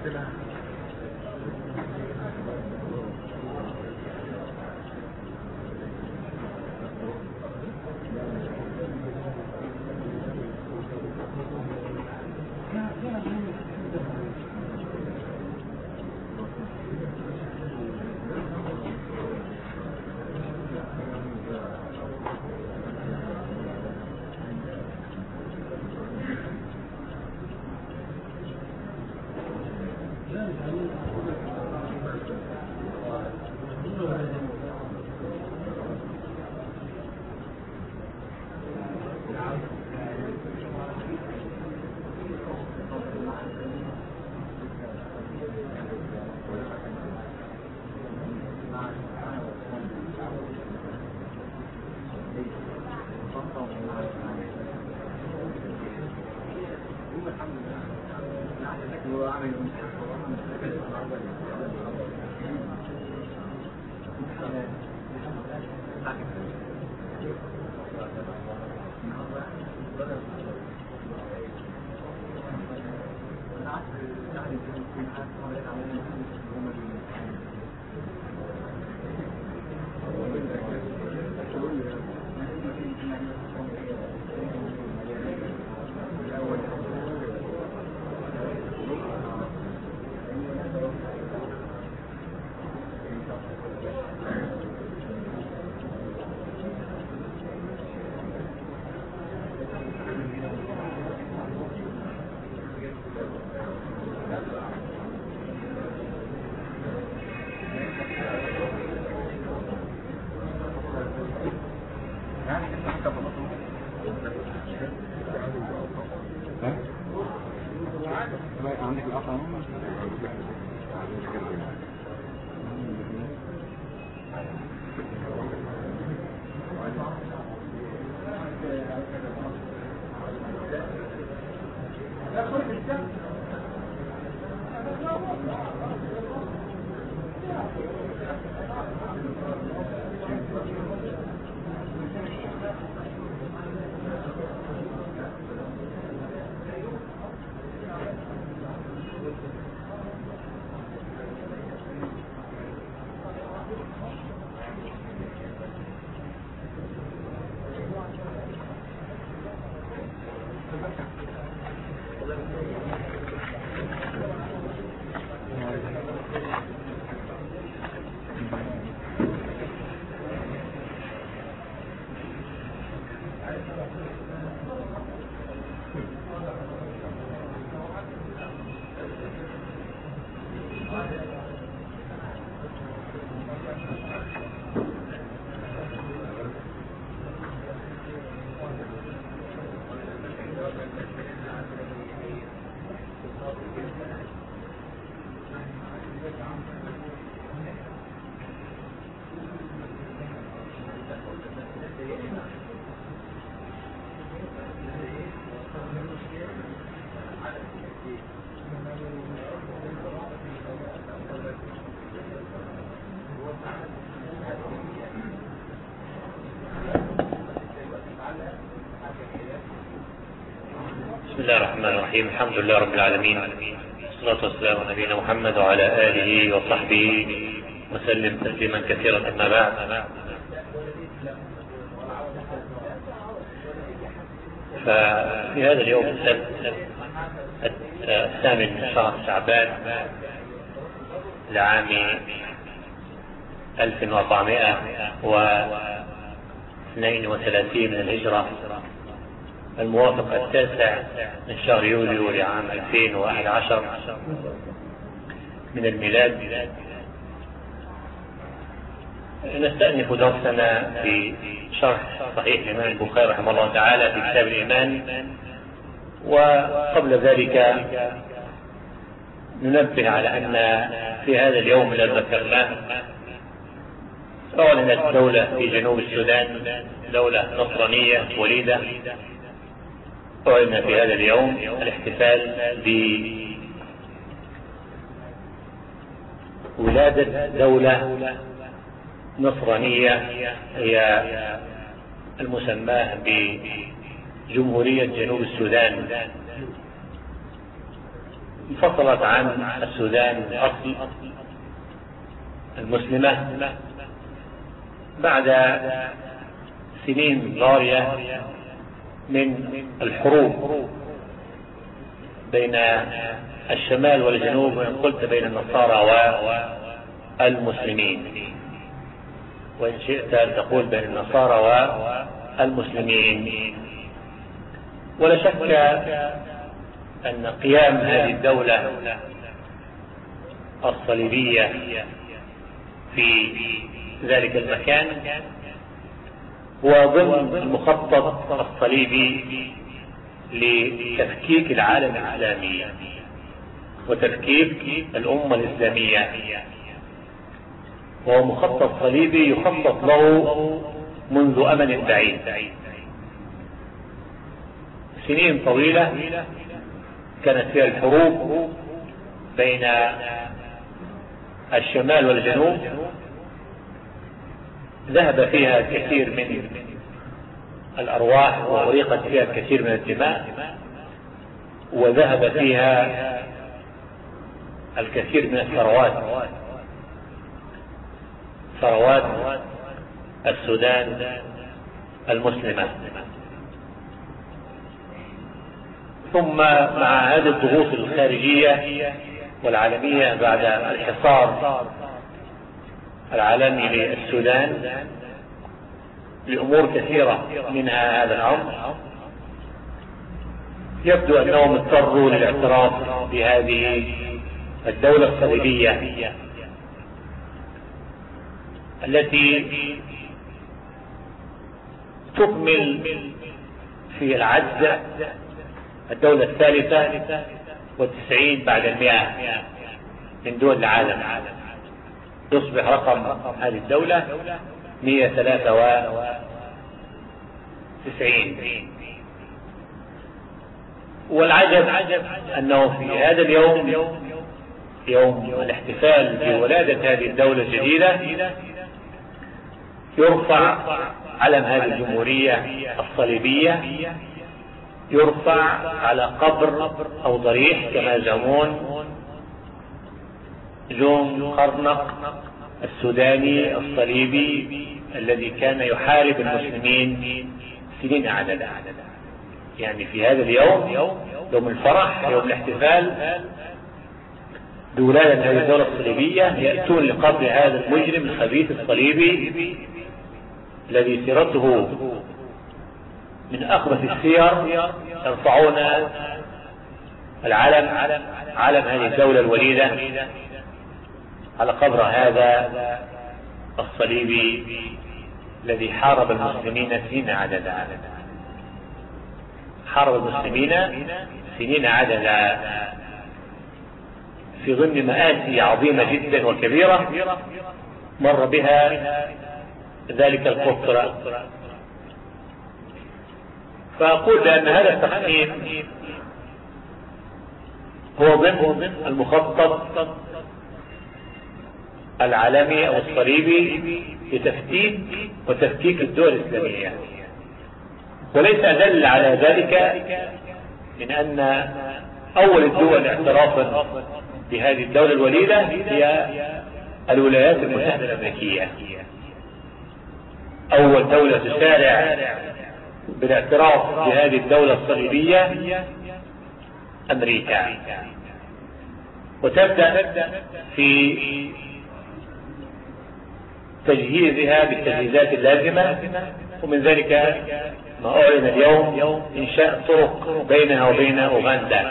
بسم الله الرحمن الرحيم. الحمد لله رب العالمين، والصلاة والسلام على نبينا محمد وعلى آله وصحبه وسلم تسليما كثيرا. أما بعد، ففي هذا اليوم السبت 8 من شهر شعبان لعام 1432 من الهجرة، الموافق 9 من شهر يوليو لعام 2011 من الميلاد، نستأنف درسنا في شرح صحيح الإمام البخاري رحمه الله تعالى في كتاب الإيمان. وقبل ذلك ننبه على أن في هذا اليوم الذي ذكرناه أعلنت دولة في جنوب السودان، دولة نصرانية وليدة، أعلن في هذا اليوم الاحتفال بولادة دولة نصرانية هي المسماة بجمهورية جنوب السودان. انفصلت عن السودان الأصل المسلمة بعد سنين ضارية من الحروب بين الشمال والجنوب، وإن قلت بين النصارى والمسلمين، وإن شئت أن تقول بين النصارى والمسلمين. ولا شك أن قيام هذه الدولة الصليبية في ذلك المكان هو ضمن المخطط الصليبي لتفكيك العالم الإسلامي وتفكيك الأمة الإسلامية، وهو مخطط صليبي يخطط له منذ أمد بعيد، سنين طويلة كانت فيها الحروب بين الشمال والجنوب، ذهب فيها الكثير من الأرواح وأريقت فيها الكثير من الدماء، وذهب فيها الكثير من ثروات السودان المسلمة. ثم مع هذه الضغوط الخارجية والعالمية بعد الحصار العالمي للسودان لأمور كثيرة منها هذا الأمر، يبدو أنهم اضطروا للاعتراف بهذه الدولة الصليبية التي تكمل في العد الدولة 93 بعد 100 من دول العالم، يصبح رقم هذه الدولة 193. والعجب أنه في هذا اليوم، يوم الاحتفال بولادة هذه الدولة الجديدة، يرفع علم هذه الجمهورية الصليبية، يرفع على قبر أو ضريح كما يزعمون جون قرنق السوداني الصليبي الذي كان يحارب المسلمين سنين عددا. يعني في هذا اليوم، يوم الفرح، يوم الاحتفال بولادة هذه الدولة الصليبية، يأتون لقبر هذا المجرم الخبيث الصليبي الذي سيرته من أخبث السير، يرفعون علم هذه الدولة الوليدة على قبر هذا الصليبي الذي حارب المسلمين سنين عددا. حارب المسلمين سنين عددا في ضمن مآسي عظيمة جدا وكبيرة مر بها ذلك القطر. فأقول بأن هذا التقسيم هو ضمن المخطط العالمي أو الصليبي لتفتيت وتفكيك الدول الإسلامية، وليس أدل على ذلك من أن أول الدول اعترافا بهذه الدولة الوليدة هي الولايات المتحدة الأمريكية. أول دولة تسارع بالاعتراف بهذه الدولة الصليبية أمريكا، وتبدأ في تجهيزها بالتجهيزات اللازمة، ومن ذلك ما أعلن اليوم إنشاء طرق بينها وبين أوغندا.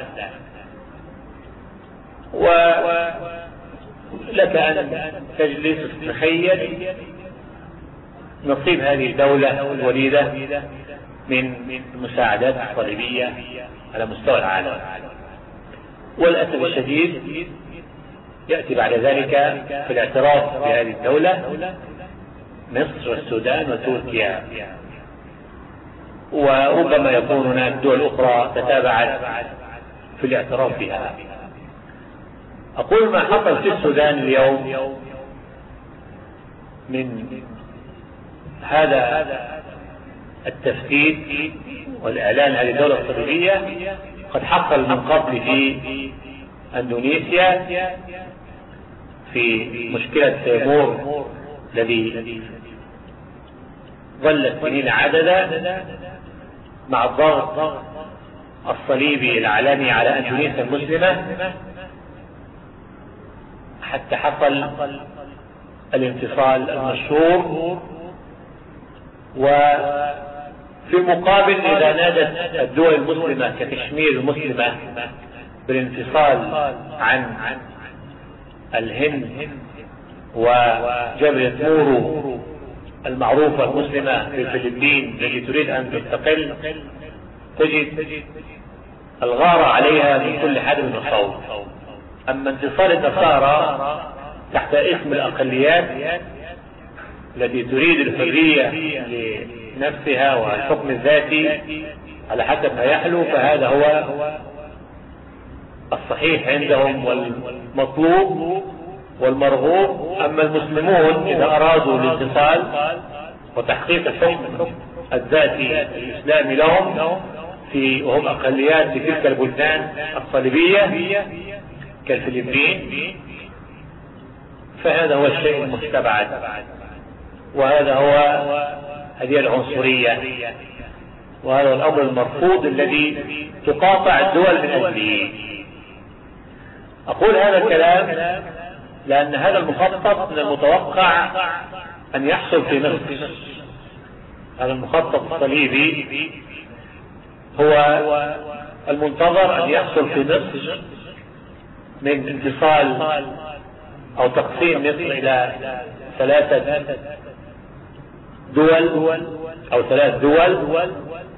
ولك أن تجلس تتخيل نصيب هذه الدولة الوليدة من المساعدات الصليبية على مستوى العالم. والأسف الشديد يأتي بعد ذلك في الاعتراف بهذه الدولة مصر والسودان وتركيا، وربما يكون هناك دول أخرى تتابعت في الاعتراف بها. أقول ما حصل في السودان اليوم من هذا التفتيت والإعلان هذه الدولة الصليبية قد حصل من قبل في اندونيسيا في مشكلة تيمور الذي ظلت سنين عددا مع الضغط الصليبي العالمي على اندونيسيا المسلمة، حتى حصل الانفصال المشهور. وفي المقابل إذا نادت الدول المسلمة ككشمير المسلمة بالانفصال عن الهند وجبهة مورو المعروفة المسلمة في الفلبين التي تريد أن تستقل، تجد الغارة عليها من كل حدب وصوب. أما انتصار النصارى تحت اسم الأقليات التي تريد الحرية لنفسها والحكم الذاتي على حسب ما يحلو، فهذا هو الصحيح عندهم والمطلوب والمرغوب. أما المسلمون إذا أرادوا الانتصال وتحقيق الحكم الذاتي الإسلامي لهم وهم أقليات في تلك البلدان الصليبية كالفلبين، فهذا هو الشيء المستبعد، وهذا هو هذه العنصرية، وهذا الأمر المرفوض الذي تقاطع الدول من أجله. أقول هذا الكلام لأن هذا المخطط من المتوقع أن يحصل في مصر. هذا المخطط الصليبي هو المنتظر أن يحصل في مصر من انفصال أو تقسيم مصر إلى 3 دول أو 3 دول،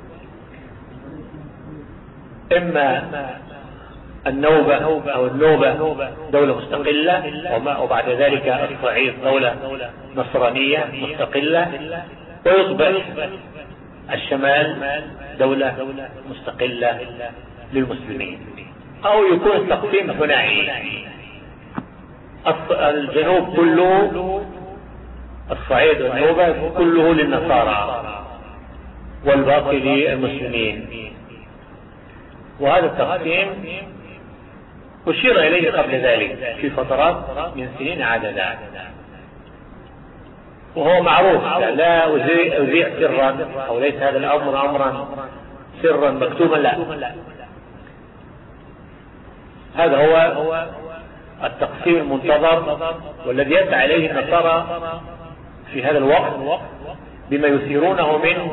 إما النوبة أو النوبة دولة مستقلة، وبعد ذلك الصعيد دولة نصرانية مستقلة، ويصبح الشمال دولة مستقلة للمسلمين، أو يكون التقسيم ثنائي، الجنوب كله الصعيد والنوبة كله للنصارى والباقي للمسلمين. وهذا التقسيم أشير إليه قبل ذلك في فترات من سنين عددا، وهو معروف، لا أذيع سرا، أو ليس هذا الأمر أمرا سرا مكتوما، لا، هذا هو التقسيم المنتظر والذي يسعى إليه النصارى في هذا الوقت بما يثيرونه من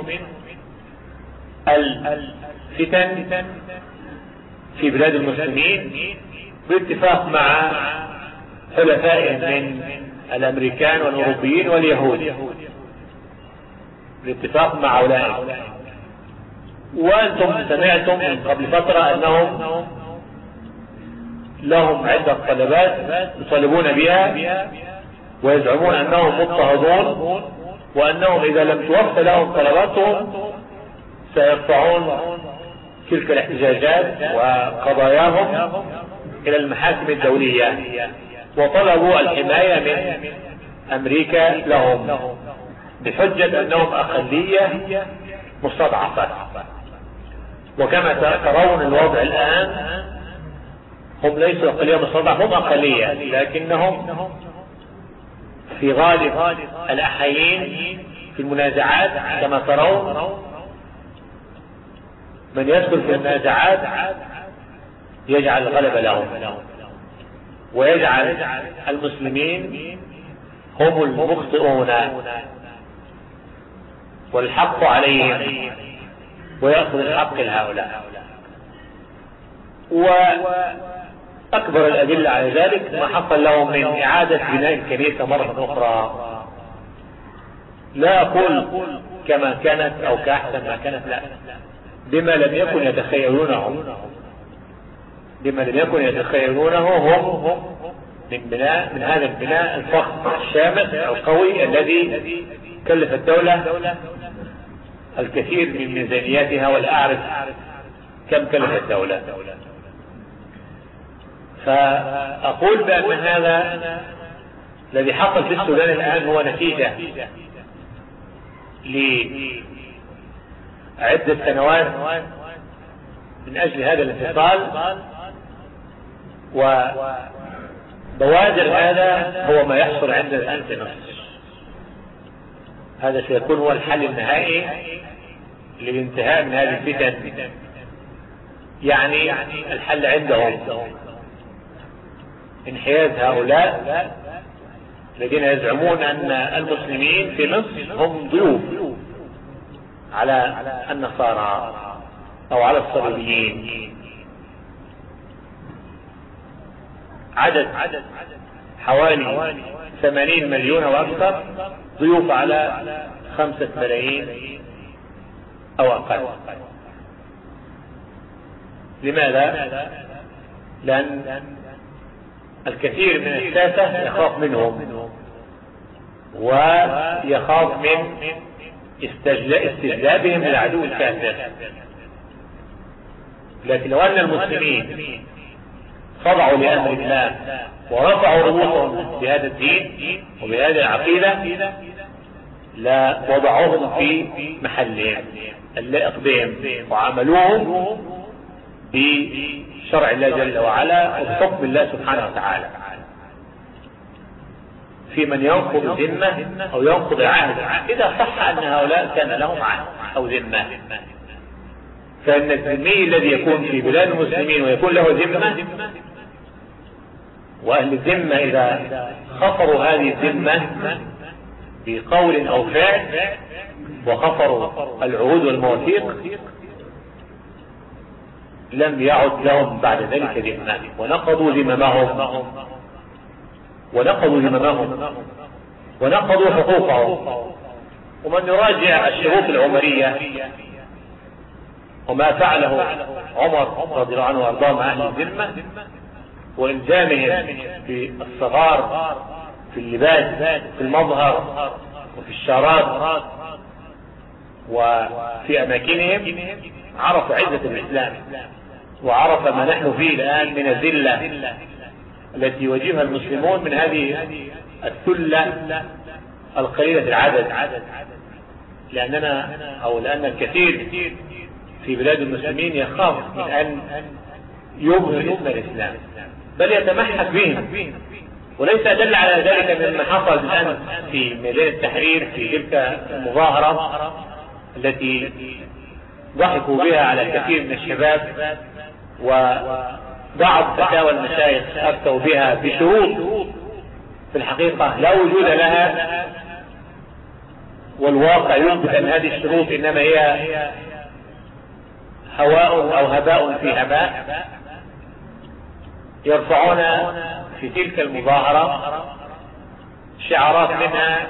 الفتن في بلاد المسلمين، باتفاق مع حلفائهم من الأمريكان والأوروبيين واليهود، باتفاق مع أولئك. وأنتم سمعتم من قبل فترة أنهم لهم عدة طلبات يطالبون بها، ويزعمون أنهم مضطهدون، وأنهم إذا لم توفى لهم طلباتهم سيرفعون تلك الاحتجاجات وقضاياهم إلى المحاكم الدولية، وطلبوا الحماية من أمريكا لهم بحجة أنهم أقلية مستضعفة. وكما ترون الوضع الآن، هم ليسوا أقلية مستضعفة، هم أقلية، لكنهم في غالب الأحايين في المنازعات كما ترون من يدخل في المنازعات يجعل الغلبة لهم، ويجعل المسلمين هم المخطئون والحق عليهم، ويأخذ الحق لهؤلاء. وأكبر الأدلة على ذلك ما حصل لهم من إعادة بناء الكنيسة مرة أخرى، لا أقول كما كانت أو كأحسن ما كانت، لا، بما لم يكن يتخيلونه، بما لم يكن يتخيلونه هم من هذا البناء الفخم الشامخ القوي الذي كلف الدولة الكثير من ميزانياتها، ولا أعرف كم كلف الدولة. فأقول بأن هذا الذي حصل في السودان الآن هو نتيجة لعدة سنوات من أجل هذا الانفصال، وبوادر هذا هو ما يحصل عندنا الآن في مصر. هذا سيكون هو الحل النهائي للانتهاء من هذه الفتن. يعني الحل عندهم انحياز هؤلاء الذين يزعمون أن المسلمين في مصر هم ضيوف على النصارى أو على الصليبيين. عدد حوالي 80 مليون أو أكثر ضيوف على 5 ملايين أو أقل. لماذا؟ لأن الكثير من الساسة يخاف منهم ويخاف من استجلابهم للعدو الكافر. لكن لو أن المسلمين خضعوا لأمر الله ورفعوا رؤوسهم بهذا الدين وبهذه العقيدة لا وضعوهم في محلهم اللائق بهم وعملوهم بشرع الله جل وعلا وبحكم الله سبحانه وتعالى. في من ينقض ذمة أو ينقض عهد إذا صح أن هؤلاء كان لهم عهد أو ذمة، فإن الذمي الذي يكون في بلاد المسلمين ويكون له ذمة، وأهل الذمة إذا خفروا هذه الذمة بقول أو فعل وخفروا العهود والمواثيق لم يعد لهم بعد ذلك ذمة ونقضوا ذممهم ونقضوا حقوقهم. ومن يراجع الشروط العمرية وما فعله عمر رضي الله عنه وارضاه مع أهل الذمة وإلزامهم بالصغار في اللباس في المظهر وفي الشارات وفي أماكنهم، عرف عزة الإسلام وعرف ما نحن فيه الآن من الذلة التي يواجهها المسلمون من هذه الثلة القليلة العدد. لأن الكثير في بلاد المسلمين يخاف من أن يظهر اسم الإسلام بل يتمحك بهم. وليس أدل على ذلك مما حصل الآن في ميدان التحرير في تلك المظاهرة التي ضحكوا بها على كثير من الشباب، وبعض فتاوى المشايخ أفتوا بها بشروط في الحقيقة لا وجود لها، والواقع يثبت أن هذه الشروط إنما هي هواء أو هباء في هباء. يرفعون في تلك المظاهرة شعارات منها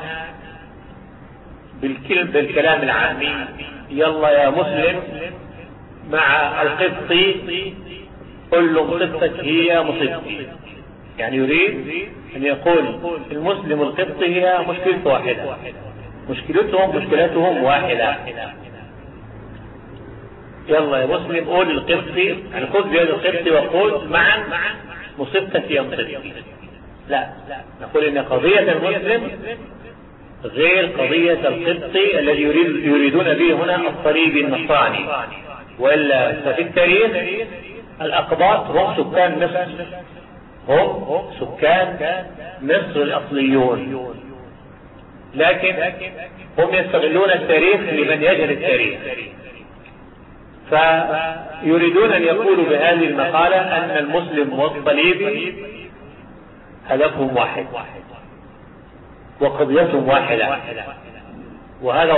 بالكلام العامي: يلا يا مسلم مع القبطي قل له قصتك هي مصيبتي. يعني يريد أن يقول المسلم القبطي هي مشكلته واحدة، مشكلتهم واحدة. يلا يا مسلم قول القبطي، يعني خذ بيد القبطي وقول معا مصيبتك هي مصيبتي. لا، نقول إن قضية المسلم غير قضية القبطي الذي يريدون به هنا الصليب النصراني. وإلا ففي التاريخ الأقباط هم سكان مصر، هم سكان مصر الأصليون، لكن هم يستغلون التاريخ لمن يجهل التاريخ، فيريدون أن يقولوا بهذه المقالة أن المسلم والصليبي هدفهم واحد وقضيتهم واحدة، وهذا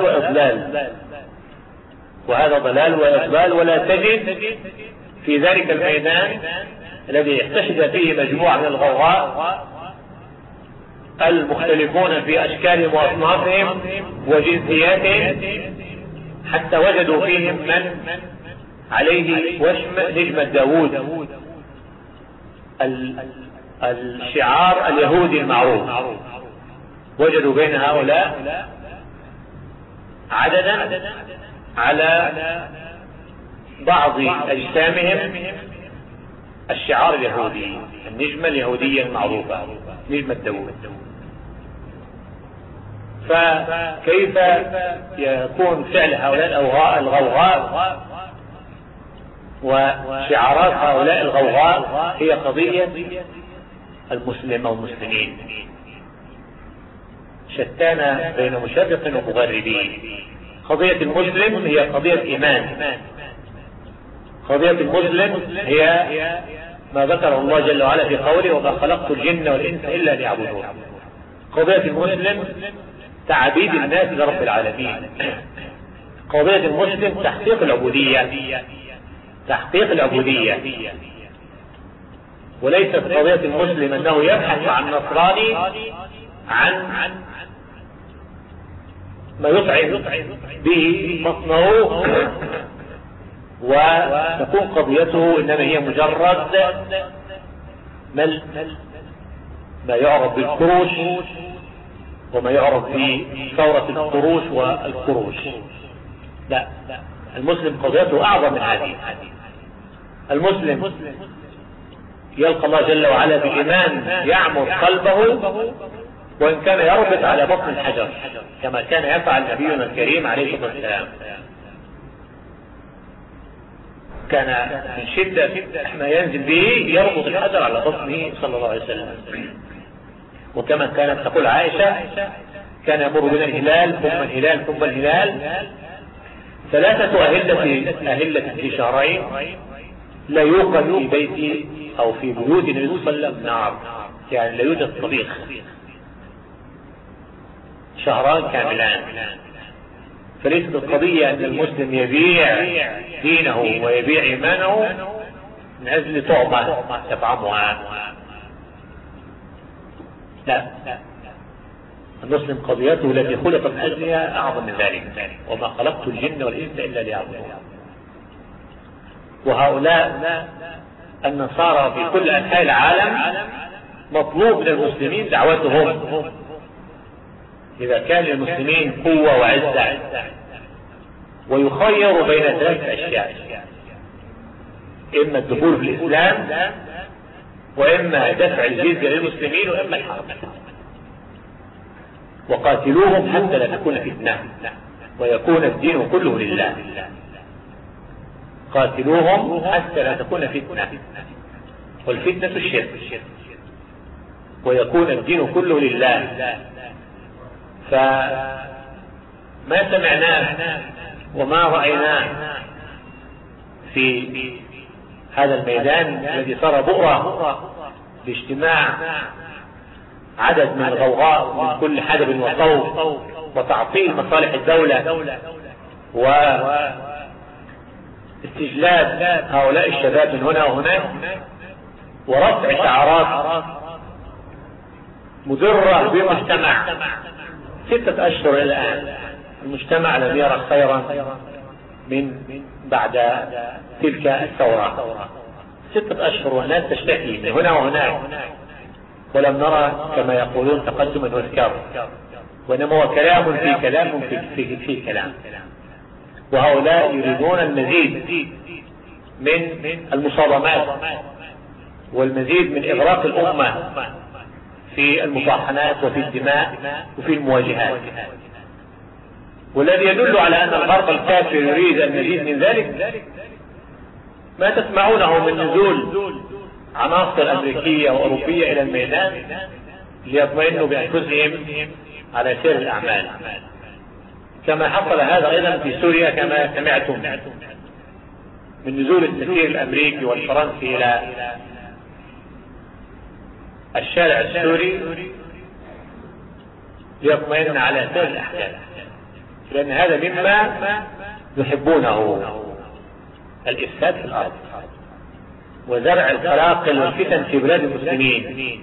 ضلال وإضلال، ولا تجد في ذلك الميدان الذي يحتشد فيه مجموعة من الغوغاء المختلفون في أشكالهم وأصنافهم وجنسياتهم، حتى وجدوا فيهم من عليه وشم نجمة داوود، الشعار اليهودي المعروف. وجدوا بين هؤلاء عددا على بعض أجسامهم الشعار اليهودي، النجمة اليهودية المعروفة، نجمة داوود. فكيف يكون فعل هؤلاء الغوغاء وشعارات هؤلاء الغوغاء هي قضية المسلم أو المسلمين، شتان بين مشرق ومغربين. قضية المسلم هي قضية إيمان، قضية المسلم هي ما ذكر الله جل وعلا في قوله وما خلقت الجن والإنس إلا ليعبدون. قضية المسلم تعبيد الناس لرب العالمين. قضية المسلم تحقيق العبودية، تحقيق العبودية، وليست قضية المسلم أنه يبحث عن نصراني عن ما يطعم به مصنعه، وتكون قضيته إنما هي مجرد ما يعرف بالقروش وما يعرف بثورة القروش والقروش. لا، المسلم قضيته أعظم من هذه. المسلم يلقى الله جل وعلا بإيمان يعمر قلبه، وإن كان يربط على بطن الحجر كما كان يفعل نبينا الكريم عليه الصلاة والسلام. كان من شدة ما ينزل به يربط الحجر على بطنه صلى الله عليه وسلم. وكما كانت تقول عائشة كان يمر بنا الهلال ثم الهلال ثم الهلال 3 أهلة في شهرين لا يوقد في بيت أو في بيوت النبي صلى الله عليه وسلم نار، يعني لا يوجد طبيخ. شهران كاملان. فليست القضية أن المسلم يبيع دينه ويبيع إيمانه من أجل طعمة يطعمها. لا، المسلم قضيته التي خلق من أجلها أعظم من ذلك، وما خلقت الجن والإنس إلا ليعبدون. وهؤلاء النصارى في كل أنحاء العالم مطلوب من المسلمين دعوتهم. إذا كان للمسلمين قوة وعزة ويخير بين 3 أشياء، إما الدخول في الإسلام، وإما دفع الجزية للمسلمين، وإما الحرب. وقاتلوهم حتى لا تكون فتنة ويكون الدين كله لله. قاتلوهم حتى لا تكون فتنة، والفتنة الشرك، ويكون الدين كله لله. فما سمعناه وما رأيناه في هذا الميدان الذي صار بؤرة لاجتماع عدد من الغوغاء من كل حدب وصوب وتعطيل مصالح الدولة واستجلاب هؤلاء الشباب من هنا وهناك، ورفع شعارات مضرة بالمجتمع. 6 أشهر الآن المجتمع لم يرى خيرا من بعد تلك الثورة. 6 أشهر والناس تشتكي من هنا وهناك، ولم نرى كما يقولون تقدما واذكار، وإنما هو كلام في كلام في كلام. وهؤلاء يريدون المزيد من المصادمات والمزيد من إغراق الأمة في المطاحنات وفي الدماء وفي المواجهات. والذي يدل على أن الغرب الكافر يريد المزيد من ذلك ما تسمعونه من نزول عناصر أمريكية وأوروبية إلى الميدان ليطمئنوا بأنفسهم على سير الأعمال، كما حصل هذا أيضا في سوريا كما سمعتم من نزول السفير الأمريكي والفرنسي إلى الشارع السوري ليطمئن على سير الأحداث، لأن هذا مما يحبونه، الإفساد في الأرض وزرع القلاقل والفتن في بلاد المسلمين،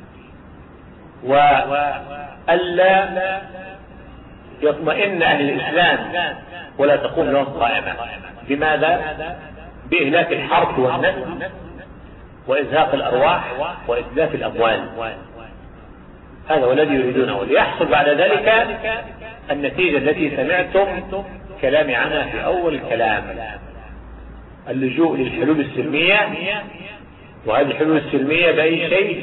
وألا يطمئن أهل الإسلام ولا تقوم لهم قائمة. بماذا؟ بإهلاك الحرب والنسل وإزهاق الأرواح وإتلاف الأموال. هذا هو الذي يريدونه، ليحصل بعد ذلك النتيجة التي سمعتم كلامي عنها في أول الكلام، اللجوء للحلول السلمية. وهذه الحلول السلمية بأي شيء؟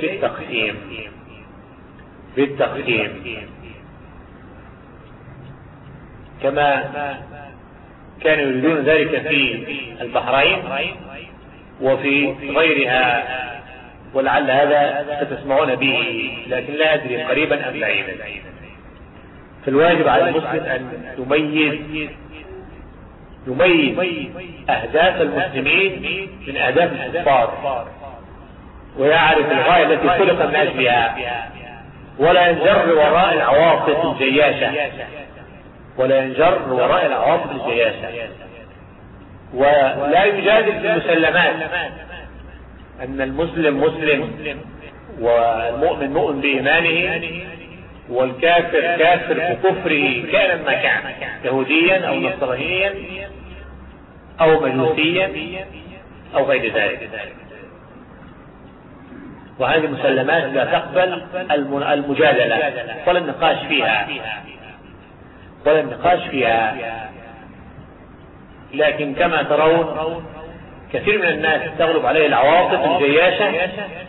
بالتقسيم. كما كانوا يريدون ذلك في البحرين وفي غيرها، ولعل هذا ستسمعون به، لكن لا أدري قريبا أم بعيدا. فالواجب على المسلم أن يميز أهداف المسلمين من أهداف الكفار، ويعرف الغاية التي خلق من أجلها، ولا ينجر وراء العواطف الجياشة، ولا يجادل في المسلمات أن المسلم مسلم، والمؤمن مؤمن بإيمانه، والكافر كافر بكفره كائنا ما كان، يهوديا أو نصرانيا أو مجوسيا أو غير ذلك. وهذه مسلمات لا تقبل المجادلة ولا النقاش فيها. لكن كما ترون كثير من الناس تغلب عليه العواطف الجياشة،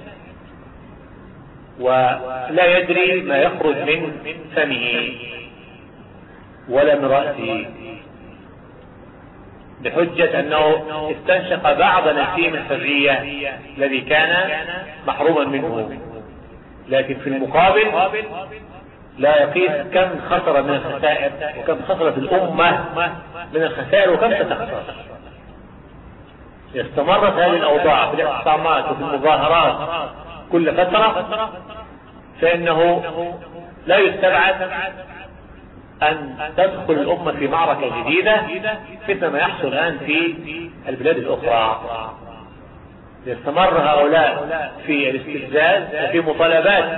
ولا يدري ما يخرج من فمه ولا من رأسه، بحجة أنه استنشق بعض نسيم الحرية الذي كان محروما منه، لكن في المقابل لا يقيس كم خسر من الخسائر، وكم خسرت الأمة من الخسائر، وكم ستخسر. استمرت هذه الأوضاع في الاعتصامات وفي المظاهرات كل فترة، فإنه لا يستبعد أن تدخل الأمة في معركة جديدة مثل ما يحصل الآن في البلاد الأخرى. يستمر هؤلاء في الاستفزاز وفي مطالبات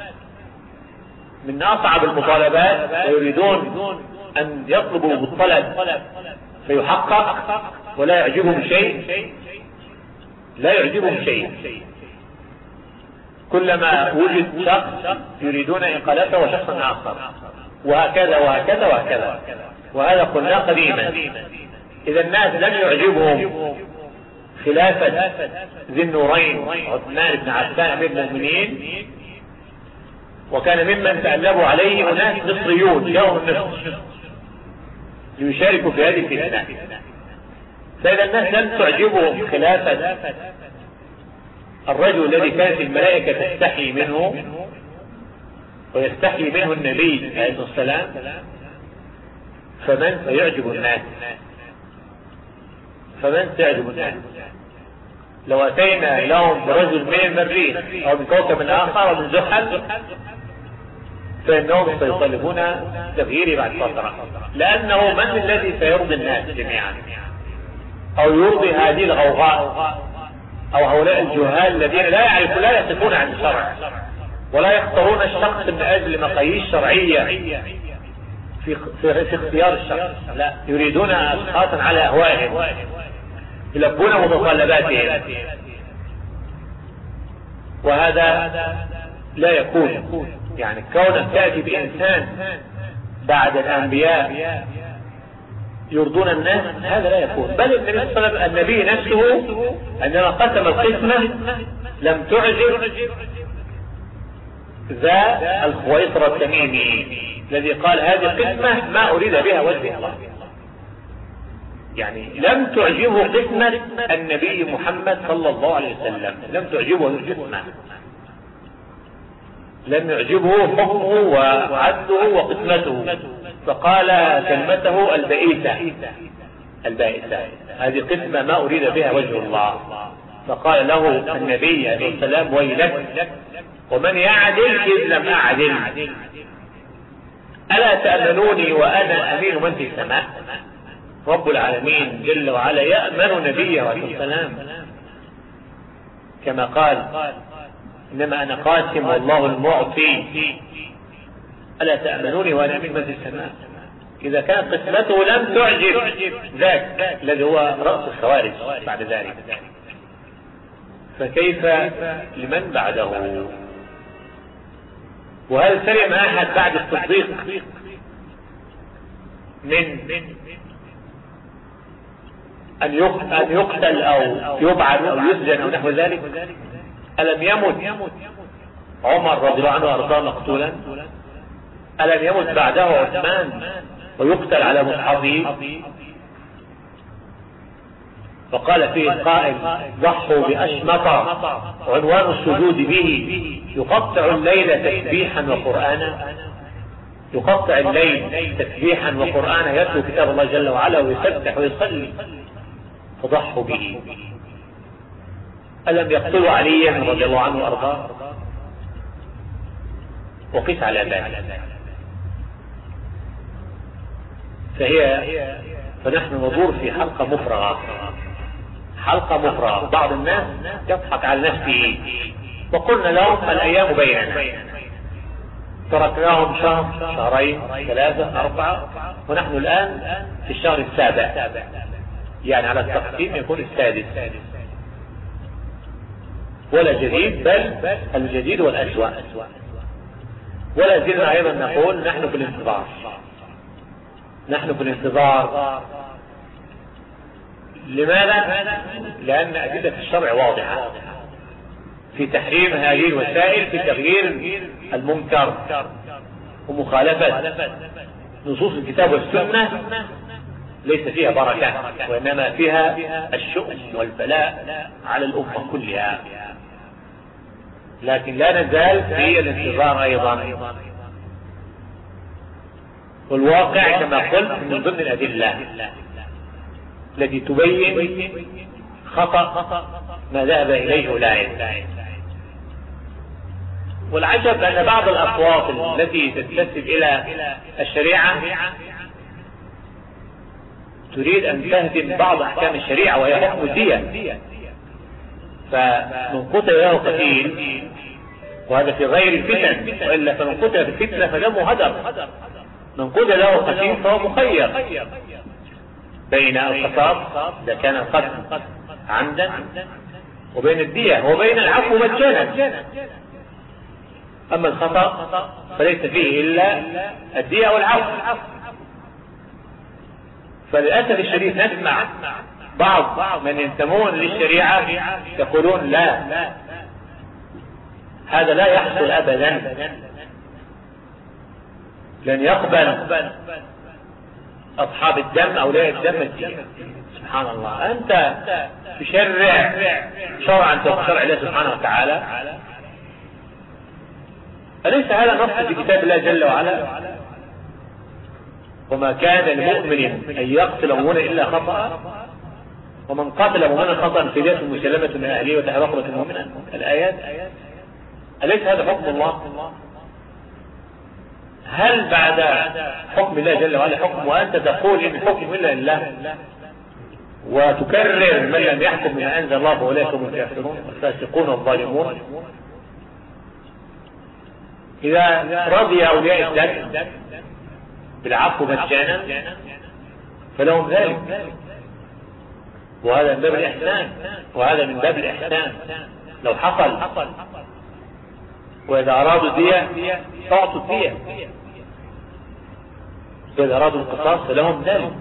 من أصعب المطالبات، ويريدون أن يطلبوا بالطلب فيحقق، ولا يعجبهم شيء. كلما وجد شخص يريدون إقالته وشخصا آخر، وهكذا. وهذا قلنا قديما. إذا الناس لم يعجبهم خلافة ذي النورين عثمان بن عفان أمير المؤمنين، وكان ممن تألبوا عليه أناس مصريون جاءوا من مصر ليشاركوا في هذه الفتنة. فإذا الناس لم تعجبهم خلافة الرجل الذي كانت الملائكة تستحي منه ويستحي منه النبي عليه الصلاة والسلام، فمن سيعجب الناس؟ لو أتينا لهم برجل من المريخ أو من كوكب آخر أو من زحل، فإنهم سيطالبون تغييره بعد فترة، لأنه من الذي سيرضي الناس جميعا أو يرضي هذه الغوغاء أو هؤلاء الجهال الذين لا يقفون عن الشرع ولا يختارون الشخص من أجل مقاييس شرعية في اختيار الشخص، لا، يريدون أشخاصا على أهوائهم يلبون متطلباتهم، وهذا لا يكون. يعني كونك تأتي بإنسان بعد الأنبياء يرضون الناس، هذا لا يكون. بل النبي نفسه عندما قسم القسمة لم تعجب ذا الخويصر التميمي الذي قال هذه قسمة ما أريد بها وجه الله. يعني لم تعجبه قسمة النبي محمد صلى الله عليه وسلم، لم تعجبه القسمة، لم يعجبه حكمه وعدله وقسمته، فقال كلمته البائسة هذه قسمة ما أريد بها وجه الله. فقال له النبي عليه السلام ويلك ومن يعدل إذ لم أعدل، ألا تأمنوني وأنا أمين من في السماء؟ رب العالمين جل وعلا يأمن نبيه عليه السلام كما قال إنما أنا قاسم والله المعطي، ألا تأمنوني وأنا أمين من في السماء. إذا كانت قسمته لم تعجب ذاك الذي هو رأس الخوارج بعد ذلك، فكيف لمن بعده؟ وهل سلم أحد بعد التصديق من أن يقتل أو يبعد أو يسجن أو نحو ذلك؟ ألم يمت عمر رضي الله عنه وأرضاه مقتولا؟ ألم يمت بعده عثمان ويقتل على مصحفه؟ وقال فيه القائل: ضحوا بأشمط عنوان السجود به يقطع الليل تسبيحا وقرآنا. يقطع الليل تسبيحا وقرآنا، يتلو كتاب الله جل وعلا ويسبح ويصلي، فضحوا به. ألم يقتلوا عليا رضي الله عنه وأرضاه؟ وقس على ذلك. فنحن ندور في حلقة مفرغة، حلقة مفرغة. بعض الناس يضحك على نفسه، وقلنا لهم الأيام بيننا، تركناهم شهر، شهرين، 3، 4، ونحن الآن في الشهر السابع، يعني على التقسيم يكون السادس. ولا جديد، بل الجديد والأسوأ. ولا زلنا أيضا نقول نحن في الانتظار، نحن في الانتظار. لماذا؟ لأن أدلة الشرع واضحة في تحريم هذه الوسائل، في تغيير المنكر ومخالفة نصوص الكتاب والسنة. ليس فيها بركة، وإنما فيها الشؤم والبلاء على الأمة كلها. لكن لا نزال في الانتظار أيضا. والواقع كما قلت من ضمن الأدلة التي تبين خطأ ما ذهب إليه أولئك. والعجب أن بعض الأصوات التي تنتسب إلى الشريعة تريد أن تهدم بعض أحكام الشريعة، وهي حكم الدية. فمن قتل له قتيل، وهذا في غير الفتن، وإلا فمن قتل في الفتنة فدمه هدر. من قتل له قتيل فهو مخير بين القصاص إذا كان القتل عمدا، وبين الدية، وبين العفو مجانا. أما الخطأ فليس فيه إلا الدية والعفو. فللأسف الشديد نسمع بعض من ينتمون للشريعة يقولون لا، هذا لا يحصل أبدا، لن يقبل أصحاب الدم أولياء الدم الدية. سبحان الله، أنت تشرع شرعا فوق شرع الله سبحانه وتعالى. أليس هذا نص في كتاب الله جل وعلا؟ وما كان لمؤمن أن يقتل مؤمنا إلا خطأ، ومن قتل مؤمنا خطأ فدية مسلمة من أهله وتحرير رقبة مؤمنا. الآيات. أليس هذا حكم الله؟ هل بعد حكم الله جل وعلا حكم وأنت تقول إن الحكم إلا لله، وتكرر من لم يحكم بما أنزل الله فأولئك هم الكافرون والفاسقون والظالمون؟ إذا رضي أولياء الدم بالعفو مجانا فلهم ذلك، وهذا من باب الإحسان، وهذا من باب الإحسان لو حصل. وإذا أرادوا الدية فأعطوا الدية، وإذا أرادوا القصاص فلهم ذلك.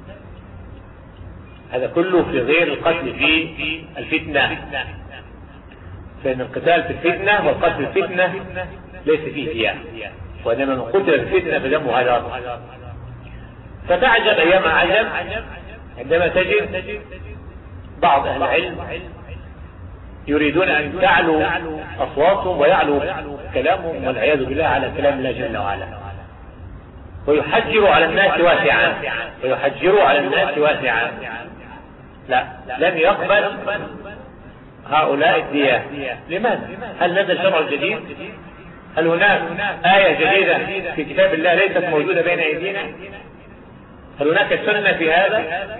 هذا كله في غير القتل في الفتنة، فإن القتال في الفتنة والقتل في الفتنة ليس فيه دية، وإنما من قتل في الفتنة فدمه هدر. فتعجب أيام عجب عندما تجد بعض أهل العلم يريدون أن تعلو أصواتهم ويعلو كلامهم والعياذ بالله على كلام الله جل وعلا، ويحجروا على الناس واسعا، ويحجروا على الناس واسعا. لا، لن يقبل هؤلاء الدية. لماذا؟ هل نزل شرع جديد؟ هل هناك آية جديدة في كتاب الله ليست موجودة بين أيدينا؟ هل هناك سنة في هذا؟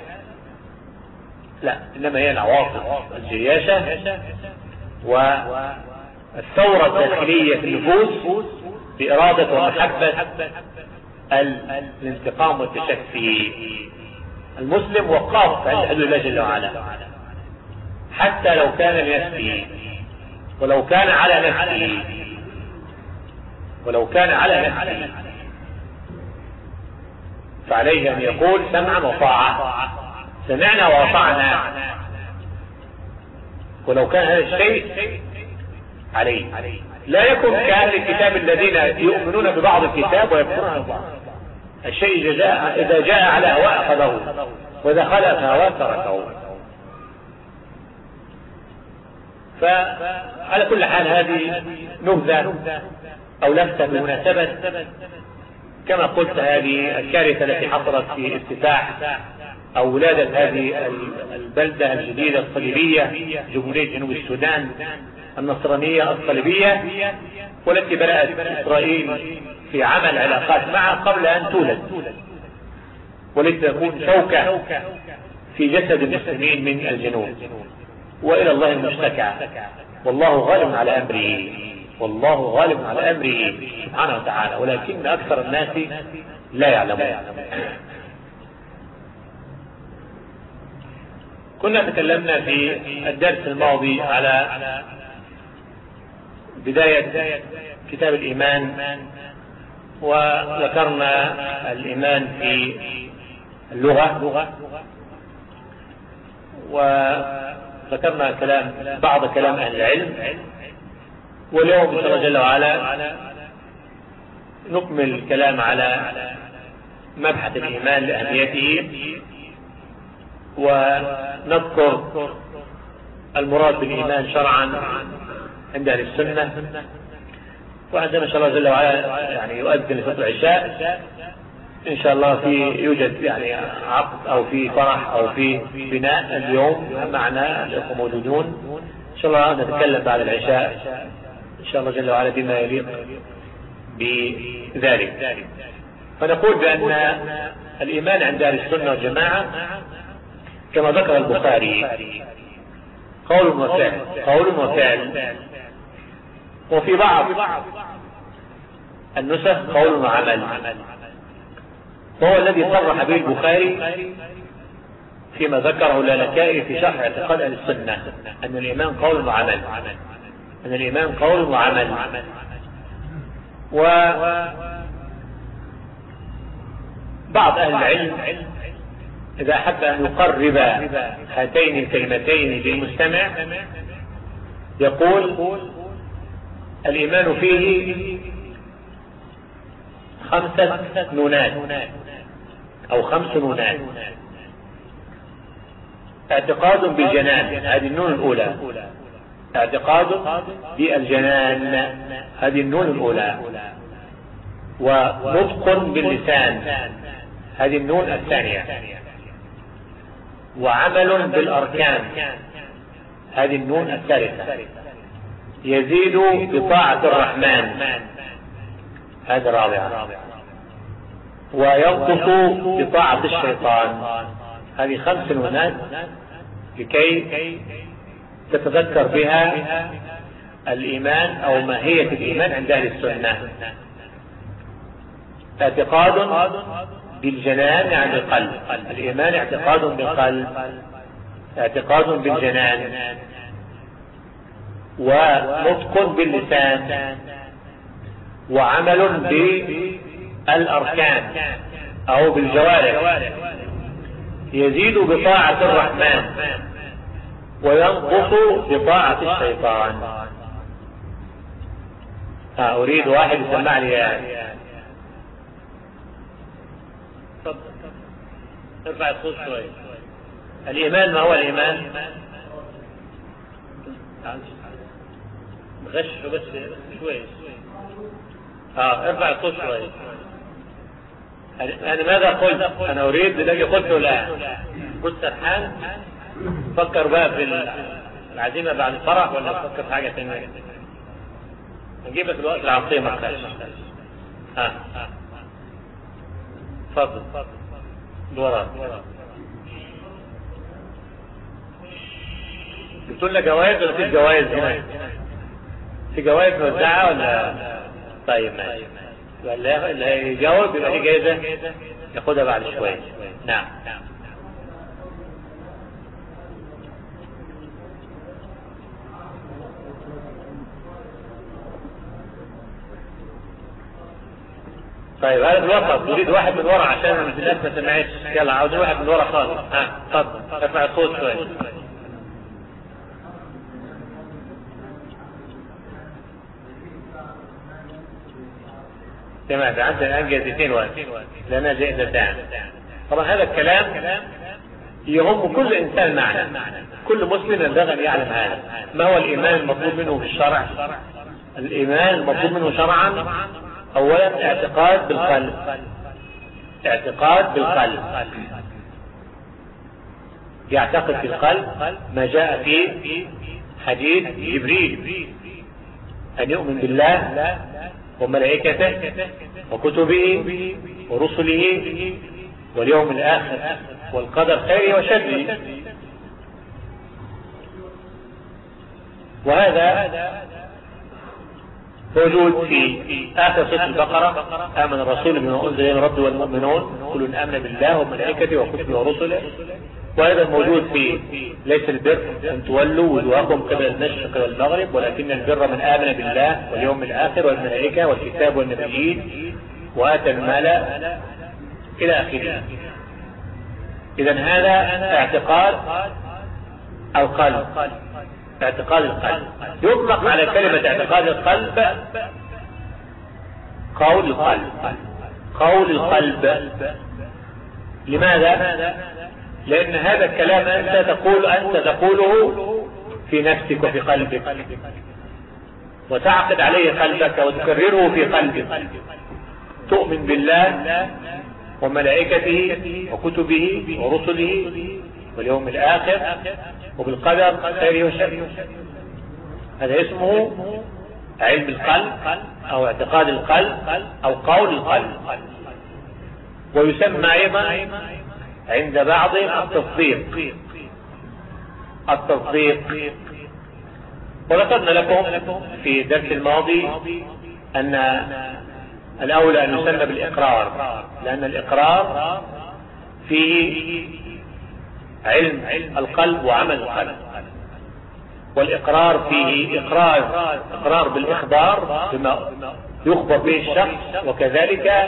لا، إنما هي العواطف، الجياشة، والثورة الداخلية في النفوس بإرادة ومحبة الانتقام والتشفي. المسلم وقاف عند حدود الله جل وعلا، حتى لو كان لنفسه، ولو كان على نفسه، ولو كان على نفسه، فعليه أن يقول سمعا وطاعة، سمعنا وأطعنا، ولو كان هذا الشيء عليه. لا يكن كأهل الكتاب الذين يؤمنون ببعض الكتاب ويكفرون ببعض. الشيء إذا جاء على هواء أخذه، وإذا خلف هواء تركه. فعلى كل حال هذه نبذة أو لفتة بمناسبة كما قلت هذه الكارثة التي حصلت في افتتاح أو ولادة هذه البلدة الجديدة الصليبية جمهورية جنوب السودان النصرانية الصليبية، والتي بدأت إسرائيل في عمل علاقات معها قبل أن تولد، ولتكون شوكة في جسد المسلمين من الجنوب، وإلى الله المشتكى، والله غالب على أمره، والله غالب على أمره سبحانه وتعالى، ولكن أكثر الناس لا يعلمون. كنا تكلمنا في الدرس الماضي على بداية كتاب الإيمان، وذكرنا الإيمان في اللغة، وذكرنا بعض كلام أهل العلم، واليوم إن شاء الله جل وعلا نكمل الكلام على مبحث الإيمان لأهميته، ونذكر المراد بالإيمان شرعا عند أهل السنة. وعندما إن شاء الله جل وعلا يعني يؤذن صلاة العشاء إن شاء الله يوجد يعني عقد أو في فرح أو في بناء اليوم معنا الأخوة موجودون، إن شاء الله نتكلم بعد العشاء إن شاء الله جل وعلا بما يليق بذلك. فنقول بأن الإيمان عند أهل السنة والجماعة كما ذكر البخاري قول وفعل، وفي بعض النسخ قول وعمل، وهو الذي صرح به البخاري فيما ذكره اللالكائي في شرح اعتقاد أهل السنة أن الإيمان قول وعمل، أن الإيمان قول وعمل. وبعض أهل العلم إذا أحب أن يقرب هاتين الكلمتين للمستمع يقول الإيمان فيه 5 نونات أو 5 نونات. اعتقاد بالجنان، هذه النون الأولى، اعتقاد بالجنان، هذه النون الأولى، ونطق باللسان، هذه النون الثانية، وعمل بالأركان، هذه النون الثالثة، يزيد بطاعة الرحمن، هذه الرابعة، وينقص بطاعة الشيطان. هذه 5 نونات لكي تتذكر بها الإيمان أو ماهية الإيمان عند أهل السنة. اعتقاد بالجنان يعني القلب، الإيمان اعتقاد بالقلب، اعتقاد بالجنان، ونطق باللسان، وعمل بالأركان أو بالجوارح، يزيد بطاعة الرحمن وينقص بطاعة الشيطان. أريد واحد يسمع لي. ارفع الصوت شوي. الإيمان ما هو الإيمان؟ غش بس شوي. ارفع الصوت شوي. أنا ماذا قلت؟ أنا أريد الذي قلته لا. قلت سرحان. فكر بقى في العزيمة بعد الفرح ولا تفكر في حاجة ثانية؟ نجيب لك الوقت العصير ما تخافش. تفضل دورات. قلت لك جوائز ولا في جوائز هنا؟ في جوائز موزعة ولا؟ طيب ماشي. اللي هيجاوب يبقى ليه جايزة ياخدها بعد شوية. نعم. طيب هذا الوسط نريد واحد من ورا عشان الناس ما سمعتش. يلا عاوزين واحد من ورا خالص. اتفضل ارفع الصوت شوية. تمام. عندنا الآن جائزتين لنا جائزتان. طبعا هذا الكلام يهم كل إنسان معنا، كل مسلم ينبغي أن يعلم هذا. ما هو الإيمان المطلوب منه في الشرع؟ الإيمان المطلوب منه شرعا أولا اعتقاد بالقلب، اعتقاد بالقلب، يعتقد في القلب ما جاء في حديث جبريل، أن يؤمن بالله وملائكته وكتبه ورسله واليوم الآخر والقدر خيره وشره. وهذا موجود في آخر سورة البقرة: آمن الرسول بما أنزل إلى ربه والمؤمنون كل آمن بالله وملائكته وكتبه ورسله. وهذا موجود في ليس البر أن تولوا وجوهكم قبل المشرق والمغرب ولكن البر من آمن بالله واليوم الآخر والملائكة والكتاب والنبيين وآتى المال إلى آخره. إذن هذا اعتقاد القلب، اعتقاد القلب. يطلق على كلمة اعتقاد القلب قول القلب، قول القلب. لماذا؟ لأن هذا الكلام أنت تقوله في نفسك وفي قلبك، وتعقد عليه قلبك وتكرره في قلبك. تؤمن بالله وملائكته وكتبه ورسله واليوم الآخر وبالقدر خيره وشره. هذا اسمه علم القلب أو اعتقاد القلب أو قول القلب. ويسمى أيضا عند بعضهم التصديق، التصديق. وذكرنا لكم في الدرس الماضي أن الأولى أن يسمى بالإقرار، لأن الإقرار فيه علم القلب وعمل القلب، والإقرار فيه إقرار بالإخبار بما يخبر به الشخص، وكذلك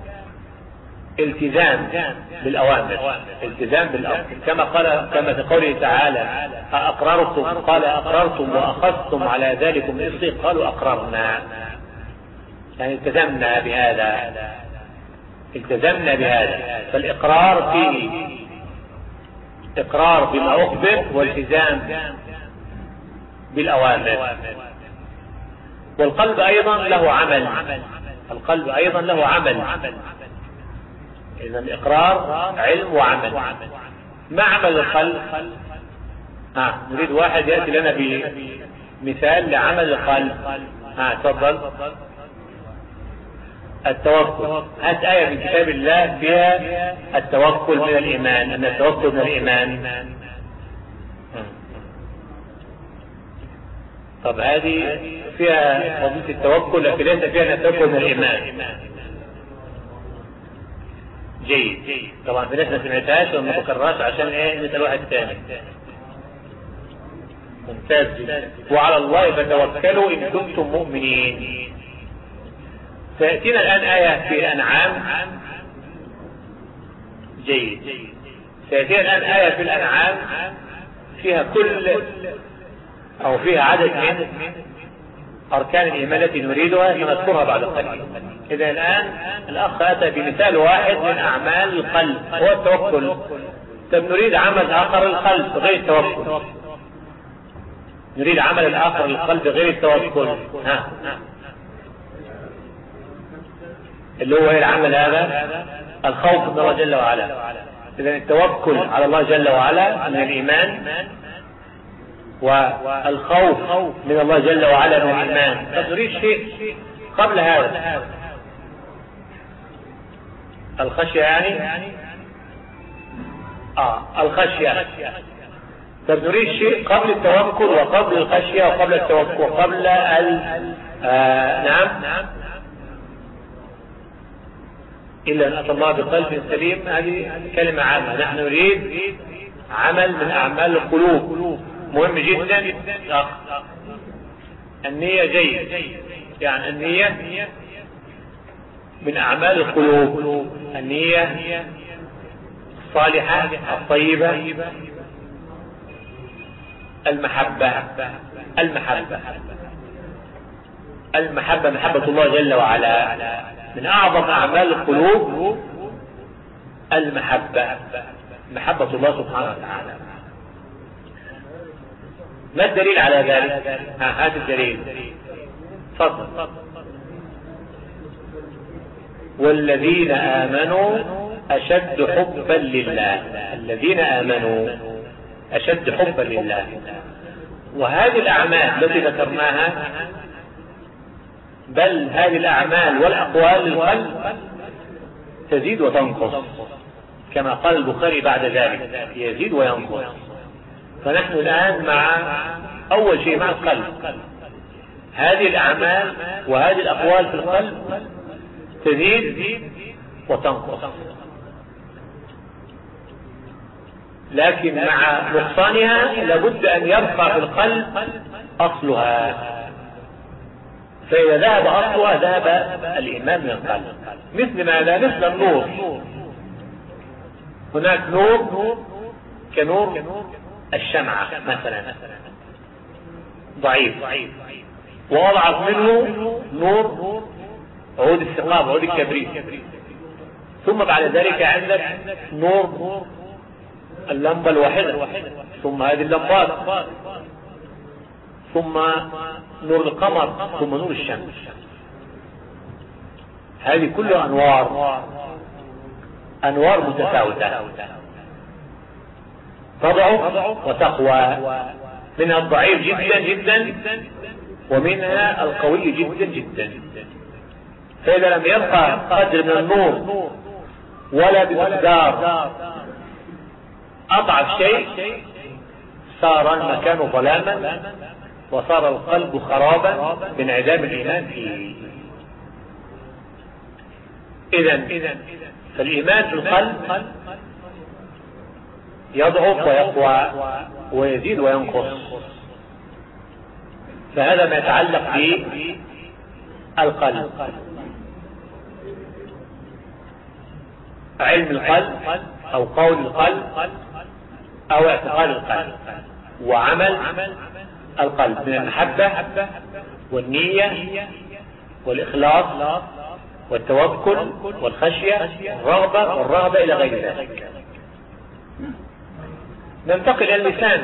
التزام بالأوامر، التزام بالأوامر كما في قوله تعالى: أأقررتم؟ قال أقررتم وأخذتم على ذلكم إصري؟ قالوا أقررنا، يعني التزمنا بهذا، التزمنا بهذا. فالإقرار فيه إقرار بما أخبر والتزام بالأوامر. والقلب أيضا له عمل، القلب أيضا له عمل. إذا الإقرار علم وعمل. ما عمل القلب؟ نريد واحد يأتي لنا بمثال لعمل القلب. تفضل. التوكل. هات آية من كتاب الله فيها التوكل من الإيمان، أن التوكل من الإيمان. طب هذه فيها وظيفة التوكل لكن ليس فيها التوكل من الإيمان. جيد. طبعا في ناس ما سمعتهاش وما تكررهاش عشان نسأل واحد ثاني. ممتاز جدا. وعلى الله فتوكلوا إن كنتم مؤمنين. سيأتينا الآن آية في الأنعام. جيد. سيأتينا الآن آية في الأنعام فيها فيها عدد من أركان الإيمان التي نريدها سنذكرها بعد قليل. إذا الآن الأخ أتى بمثال واحد من أعمال القلب هو التوكل. طب نريد عمل آخر للقلب غير التوكل، نريد عمل الآخر للقلب غير التوكل. اللي هو العمل هذا الخوف من الله جل وعلا. إذا التوكل على الله جل وعلا من الإيمان، والخوف من الله جل وعلا من الإيمان. طب نريد شيء قبل هذا، الخشية يعني الخشية. طب نريد شيء قبل التوكل وقبل الخشية وقبل التوكل وقبل نعم، إلا أن أتى الله بقلب سليم. هذه كلمة عامة. نحن نريد عمل من أعمال القلوب مهم جدا. النية جيد، يعني النية من أعمال القلوب، النية الصالحة الطيبة. المحبة محبة الله جل وعلا. من أعظم أعمال القلوب المحبة. محبة الله سبحانه وتعالى. ما الدليل على ذلك؟ هذا الدليل، تفضل. والذين آمنوا أشد حبا لله. الذين آمنوا أشد حبا لله. وهذه الأعمال التي ذكرناها، بل هذه الأعمال والأقوال للقلب تزيد وتنقص، كما قال البخاري بعد ذلك يزيد وينقص. فنحن الآن مع أول شيء مع القلب. هذه الأعمال وهذه الأقوال في القلب تزيد وتنقص، لكن مع نقصانها لابد أن يبقى في القلب أصلها. فإذا ذهب أصلها ذهب الإيمان من القلب. مثل ماذا؟ مثل النور. هناك نور كنور الشمعة مثلا، ضعيف، وأضعف منه نور عود السقاب، عود الكبريت. ثم بعد ذلك عندك نور اللمبة الواحدة، ثم هذه اللمبات، ثم نور القمر، ثم نور الشمس. هذه كلها أنوار متفاوتة، تضعف وتقوى. منها الضعيف جدا جدا، ومنها القوي جدا جدا. فإذا لم يبقى قدر من النور ولا بمقدار أضعف شيء، صار المكان ظلاما، وصار القلب خرابا بانعدام الإيمان فيه. إذن فالإيمان في القلب يضعف ويقوى ويزيد وينقص. فهذا ما يتعلق بالقلب. علم القلب أو قول القلب أو اعتقاد القلب وعمل القلب من المحبة والنية والإخلاص والتوكل والخشية والرغبة إلى غير ذلك. ننتقل إلى اللسان.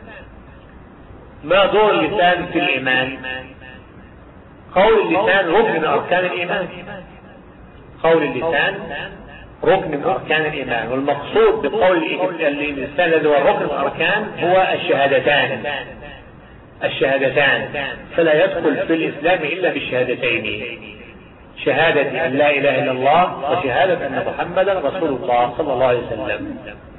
ما دور اللسان في الإيمان؟ قول اللسان ركن من أركان الإيمان. قول اللسان ركن من أركان الإيمان. والمقصود بقول اللسان الذي هو الركن من الأركان هو الشهادتان. فلا يدخل في الإسلام إلا بالشهادتين، شهادة أن لا إله إلا الله وشهادة أن محمدا رسول الله صلى الله عليه وسلم.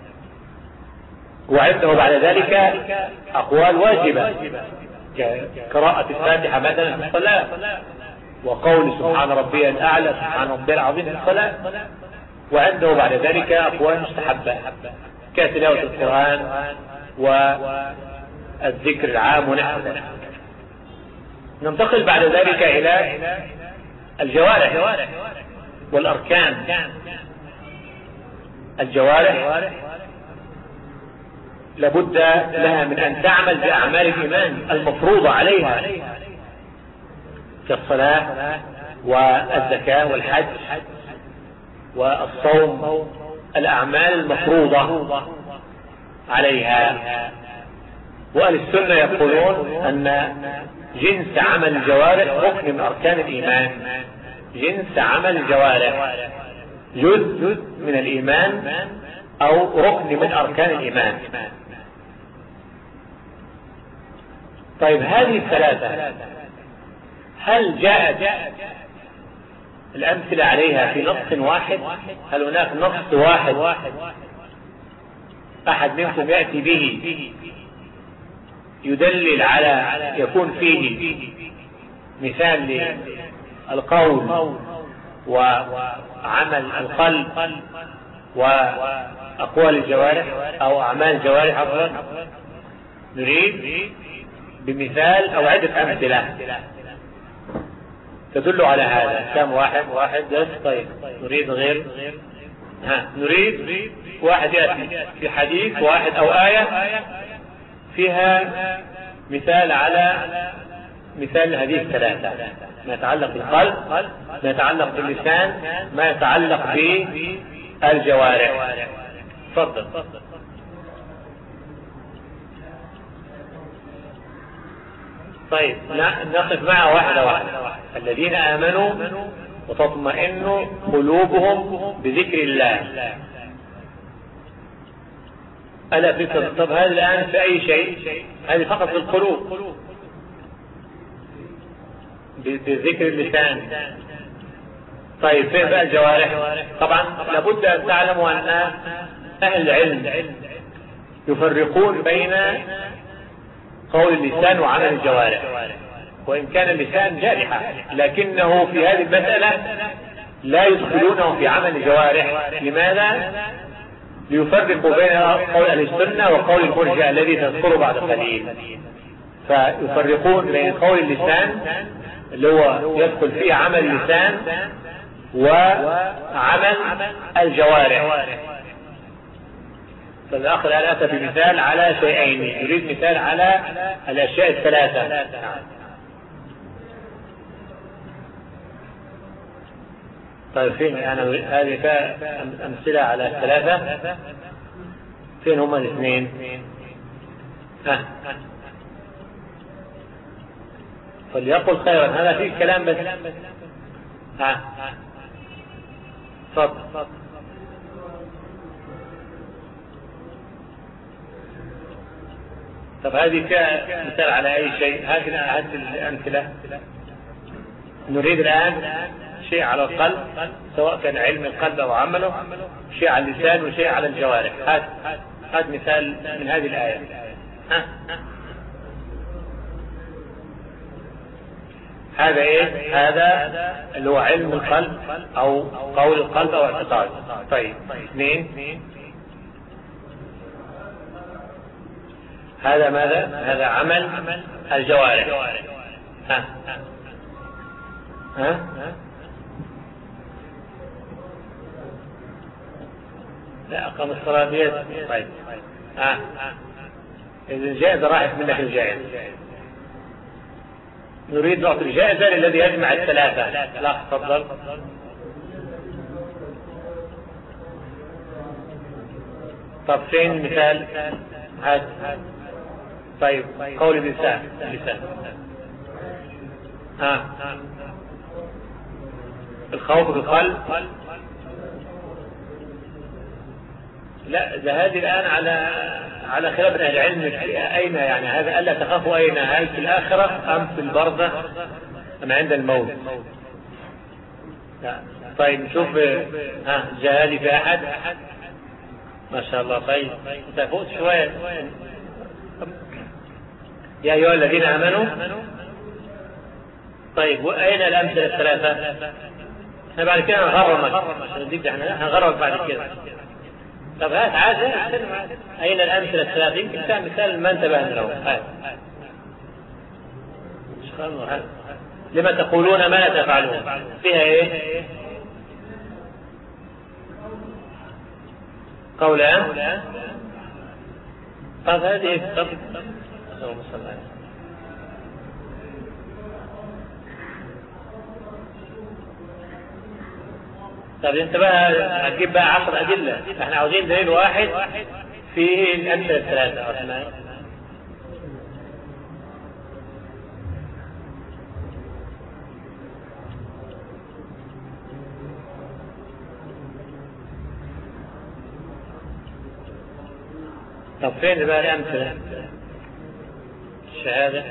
وعنده بعد ذلك أقوال واجبة كقراءة الفاتحة مثلا في الصلاة، وقول سبحان ربي الأعلى سبحان ربي العظيم في الصلاة. وعنده بعد ذلك أقوال مستحبة كتلاوة القرآن والذكر العام ونحو ذلك. ننتقل بعد ذلك إلى الجوارح والأركان. الجوارح لابد لها من أن تعمل بأعمال الإيمان المفروضة عليها كالصلاة والزكاة والحج والصوم، الأعمال المفروضة عليها. وأهل السنة يقولون أن جنس عمل الجوارح ركن من أركان الإيمان. جنس عمل الجوارح جزء من الإيمان أو ركن من أركان الإيمان. طيب هذه الثلاثة هل جاءت الأمثلة عليها في نص واحد؟ هل هناك نص واحد أحد منكم يأتي به يدلل على يكون فيه مثال للقول وعمل القلب وأقوال الجوارح أو أعمال الجوارح أفضل؟ نريد بمثال أو عدة أمثلة تدل على هذا. كم واحد بس؟ طيب نريد غير نريد واحد يأتي في حديث واحد أو آية فيها مثال على مثال هذه الثلاثة، ما يتعلق بالقلب، ما يتعلق باللسان، ما يتعلق بالجوارح. تفضل. طيب نقف معه واحدة واحدة. الذين آمنوا وتطمئن قلوبهم بذكر الله. ألا فكرة؟ طب هذا الآن في أي شيء؟ هذه فقط في القلوب بذكر اللسان. طيب فين بقى الجوارح؟ طبعا لابد أن تعلموا أن أهل العلم يفرقون بين قول اللسان وعمل الجوارح، وإن كان اللسان جارحة لكنه في هذه المسألة لا يدخلونه في عمل الجوارح. لماذا؟ ليفرقوا بين قول أهل السنة وقول المرجئة الذي تذكره بعد قليل. فيفرقون بين قول اللسان اللي هو يدخل فيه عمل اللسان وعمل الجوارح. فالأخ الآن أتى بمثال على شيئين، يريد مثال على الأشياء الثلاثة. طيب فين هذه أمثلة على الثلاثة؟ فين هما الاثنين؟ فليقل خيرا، هذا فيه كلام بس. تفضل. طب هذه كمثال على أي شيء؟ هذه الأمثلة. نريد الآن شيء على القلب، سواء كان علم القلب أو عمله، شيء على اللسان وشيء على الجوارح. هذا مثال من هذه الآية. هذا إيه؟ هذا اللي هو علم القلب أو قول القلب أو اعتقاد. طيب اثنين، هذا ماذا؟ هذا عمل الجوارح. لا أقام الصلاة ديت. طيب إذا الجائزة راحت منك الجائزة. نريد نعطي الجائزة للذي يجمع الثلاثة. لا تفضل. طب فين المثال؟ هذا. طيب قول اللسان. الخوف بالقلب. لا ده هذه الآن على خلاف أهل العلم. أين يعني هذا؟ ألا تخافوا أين؟ هل في الآخرة أم في البرزخ أم عند الموت؟ طيب نشوف. جهالي في أحد؟ ما شاء الله. طيب تفوت شوية. يا أيها الذين آمنوا. طيب وأين الأمثلة الثلاثة؟ احنا بعد كده هنغرمك. احنا هنغرمك بعد كده. طب هات عاد. أين الأمثلة الثلاثة؟ يمكن كان مثال ما انتبهنا له. لما تقولون ما لا تفعلون؟ فيها ايه؟ قولان. طب هذه اللهم صل على. طب انت بقى هتجيب بقى 10 أدلة. احنا عاوزين دليل واحد فيه الأمثلة الثلاثة. طب فين بقى الأمثلة؟ الشهادة.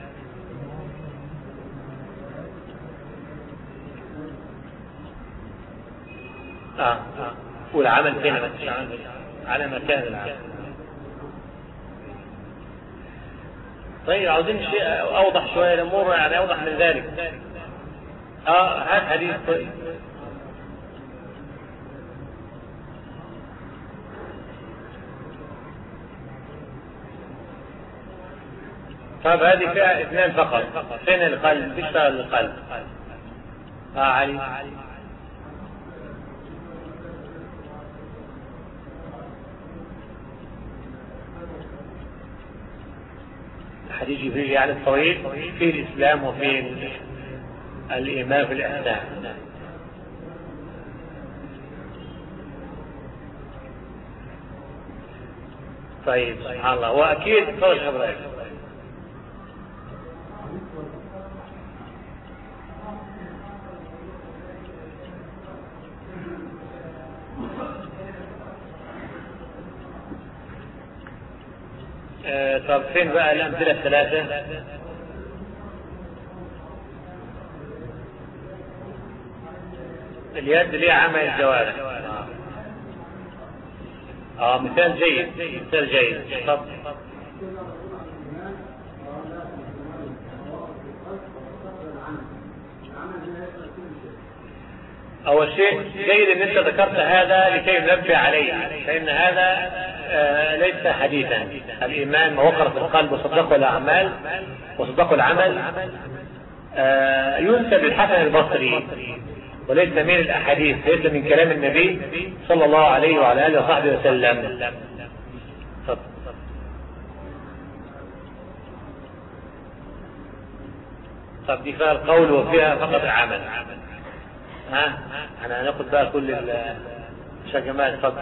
والعمل فين؟ على مكان العمل. طيب عاوزين شيء أوضح شوية الأمور، يعني أوضح من ذلك. هات حديث. طب هذه فيها اثنين فقط. فين القلب؟ تشتغل القلب. علي. حديث جبريل يعني الطويل في الإسلام وفي الإيمان في الإحسان. طيب سبحان الله، واكيد فرج ابراهيم. طب فين بقى الامثله الثلاثه؟ اليد ليه عمل الجوارح. مثال جيد، مثال جيد. طب اول شيء جيد ان انت ذكرت هذا لكي ننبه عليه، فان هذا ليس حديثا. الايمان ما وقر في القلب وصدقه الاعمال وصدقه العمل ينسب للحسن البصري، وليس من الاحاديث، ليس من كلام النبي صلى الله عليه وعلى اله وصحبه وسلم. طب دي فيها القول وفيها فقط العمل. انا هناخد بقى كل الشجمات. اتفضل.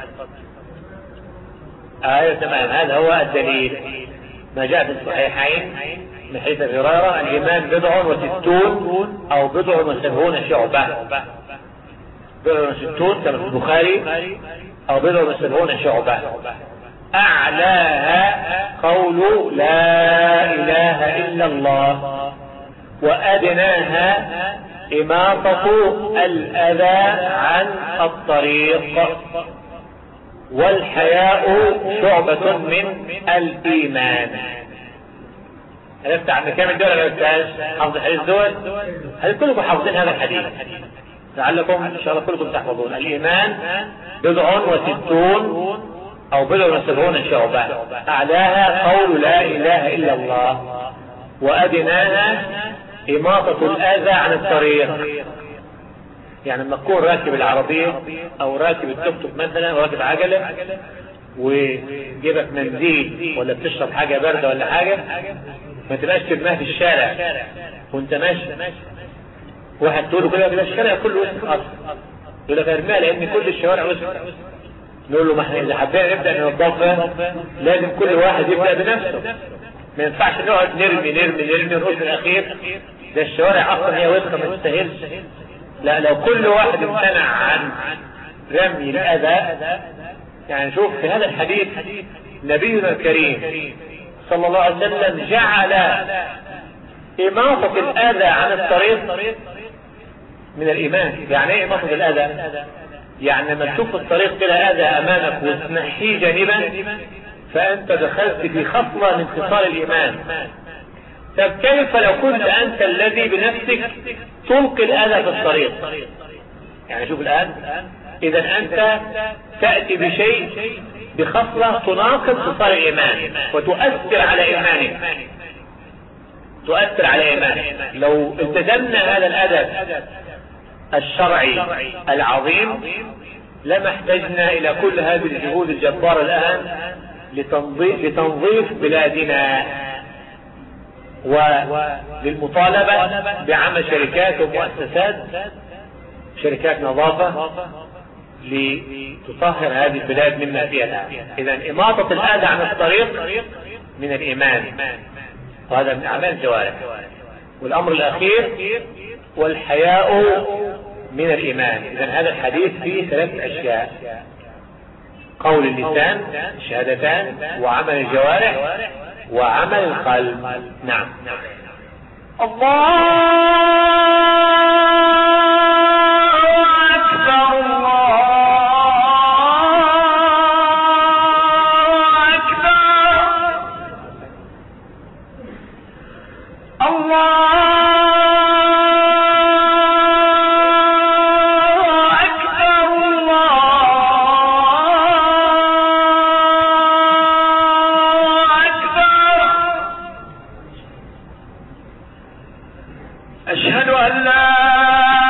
تمام، هذا هو الدليل ما جاء في الصحيحين من حديث ابي هريره: الايمان 67 او 70 شعبه. 67 كما في البخاري، او 70 شعبه. اعلاها قول لا اله الا الله، وادناها إماطة الأذى عن الطريق، والحياء شعبة من الإيمان. عرفت عن كامل دول ولا مفتاش؟ حافظ الحديث دول؟ هل كلكم حافظين هذا الحديث؟ لعلكم إن شاء الله كلكم تحفظون. الإيمان 67 أو 70 شعبة. أعلاها قول لا إله إلا الله، وأدناها إماطة الأذى عن الطريق. يعني لما تكون راكب العربية أو راكب التوك توك مثلا وراكب عجلة وجيبك منزيل ولا بتشرب حاجة باردة ولا حاجة، ما تبقاش ترميها في الشارع وانت ماشي. واحد تقول له كده يبقى الشارع كله وسخ أصلا، يقول لك ارميها لأن كل الشوارع وسخ. نقول له ما احنا إذا حبينا نبدأ ننظفها لازم كل واحد يبدأ بنفسه. ما ينفعش نقعد نرمي ونقول في الأخير ده الشوارع اصلا هي وسخه ما تستاهلش. لا، لو كل واحد امتنع عن رمي الاذى. يعني شوف في هذا الحديث نبينا الكريم صلى الله عليه وسلم جعل اماطة الاذى عن الطريق من الايمان. يعني ايه اماطة الاذى؟ يعني لما تشوف الطريق كده اذى امامك وتنحيه جانبا فانت دخلت في خصلة من خصال الايمان. طب كيف لو كنت انت الذي بنفسك تلقي الاذى في الطريق؟ يعني شوف الان، اذا انت تأتي بشيء بخصلة تناقض خصال الايمان وتؤثر على ايمانك، تؤثر على ايمانك. لو التزمنا هذا الادب الشرعي العظيم لما احتجنا الى كل هذه الجهود الجبارة الان لتنظيف بلادنا وللمطالبة بعمل شركات ومؤسسات، شركات نظافة لتطهر هذه البلاد مما فيها الآن. إذا إماطة الأذى عن الطريق من الإيمان، وهذا من أعمال الجوارح. والأمر الأخير والحياء من الإيمان. إذا هذا الحديث فيه 3 أشياء: قول اللسان الشهادتان، وعمل الجوارح، وعمل القلب. نعم. الله أكبر، الله أكبر، الله أشهد أن لا